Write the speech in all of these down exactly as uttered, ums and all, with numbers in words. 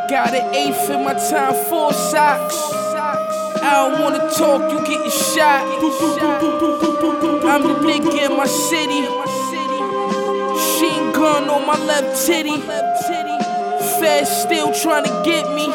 Got an eighth in my time, four socks. I don't wanna talk, you getting shot. I'm the nigga in my city. Machine gun on my left titty. Feds still trying to get me.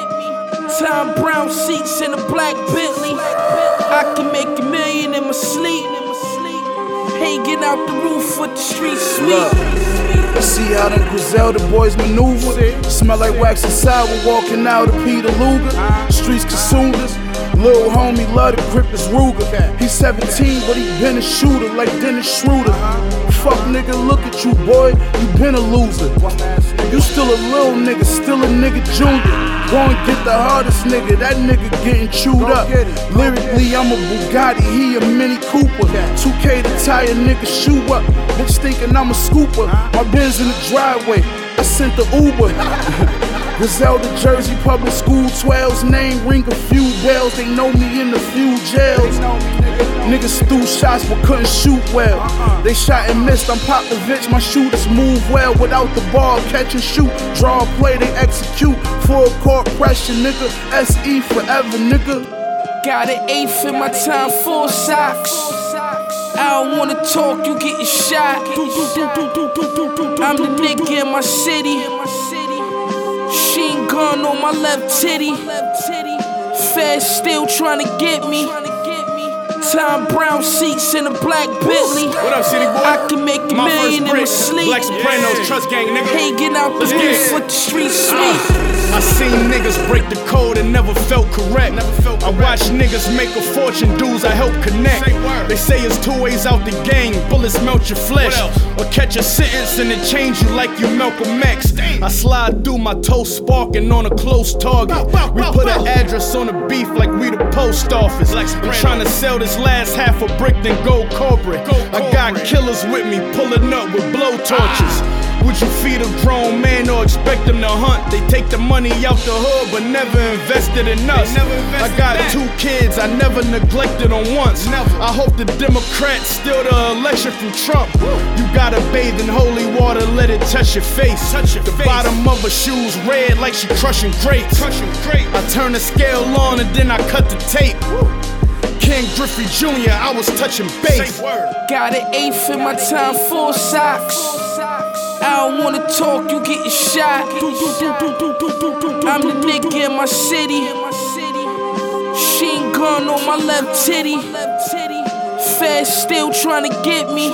Tom Brown seats in a black Bentley. I can make a million in my sleep. Hanging out the roof with the street sweep. See how them Griselda boys maneuver. Smell like wax and sour walking out of Peter Luger. Streets consumed us. Lil' homie love to grip his Ruger. He's seventeen, but he been a shooter like Dennis Schroeder. Fuck nigga, look at you boy, you been a loser. You still a little nigga, still a nigga junior. Go and get the hardest nigga, that nigga getting chewed up. Lyrically, I'm a Bugatti, he a Mini Cooper. two K to tie a nigga shoe up. Bitch thinking I'm a scooper. My Benz in the driveway, I sent the Uber. Griselda, Jersey, public school, twelves, name ring a few bells. They know me in a few jails. Niggas threw shots but couldn't shoot well. They shot and missed, I'm Popovich, my shooters move well. Without the ball, catch and shoot, draw a play, they execute. Full court pressure, nigga, S E forever, nigga. Got an eighth in my time, four socks. I don't wanna talk, you getting shot. I'm the nigga in my city. Machine gun on my left titty. Feds still trying to get me. Tom Brown seats in a black Bentley. What up, city boy? I can make a my million in my sleep. Black Sopranos, yeah. Trust gang, nigga. Hanging out the roof with the street sweep. Uh, I seen niggas break the code and never felt correct. Never felt correct. I watched niggas make a fortune, dudes I help connect. Say they say it's two ways out the gang, bullets melt your flesh. Or catch a sentence and it change you like you Malcolm X. Damn. I slide through my toe sparking on a close target. Bow, bow, we bow, put bow. an address on the beef like we the post office. Like I'm trying to sell this last half a brick, then go corporate. Go corporate. I got killers with me pulling up with blow torches. Ah. Would you feed a grown man or expect them to hunt? They take the money out the hood but never invested in us. Invested I got that. two kids I never neglected on once. Never. I hope the Democrats steal the election from Trump. Woo. You gotta bathe in holy water, let it touch your face. Touch your the face. Bottom of her shoes red like she crushing grapes. Crushing grapes. I turn the scale on and then I cut the tape. Woo. Ken Griffey Junior, I was touching base. Got an eighth in my time, four socks. I don't wanna talk, you getting shot. I'm the nigga in my city. Machine gun on my left titty. Feds still trying to get me.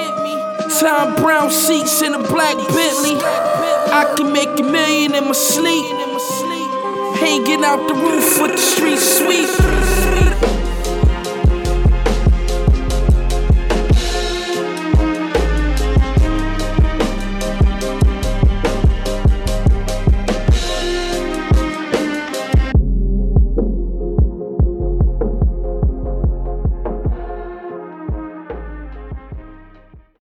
Tom Brown seats in a black Bentley. I can make a million in my sleep. Hanging out the roof with the street sweep.